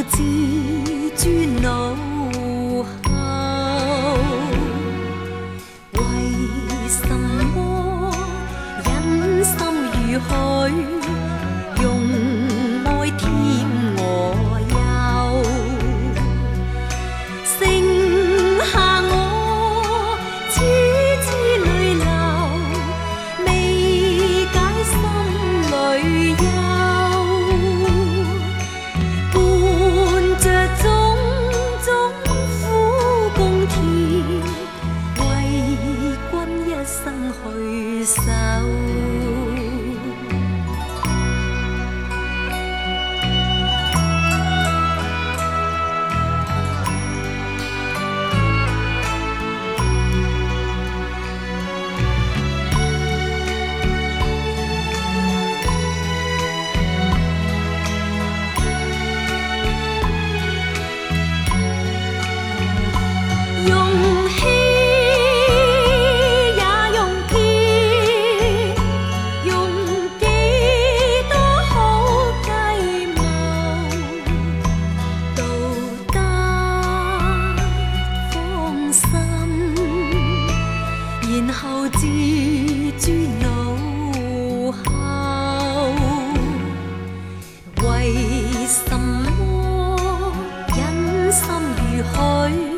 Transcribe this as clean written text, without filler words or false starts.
自尊脑后，为什么忍心如许，用爱添我忧？剩下我痴痴泪流，未解心里忧。伴着种种苦共甜，为君一生去守。用喜也用悲，用几多好计谋，道得放心，然后自尊脑后，为什么忍心如许？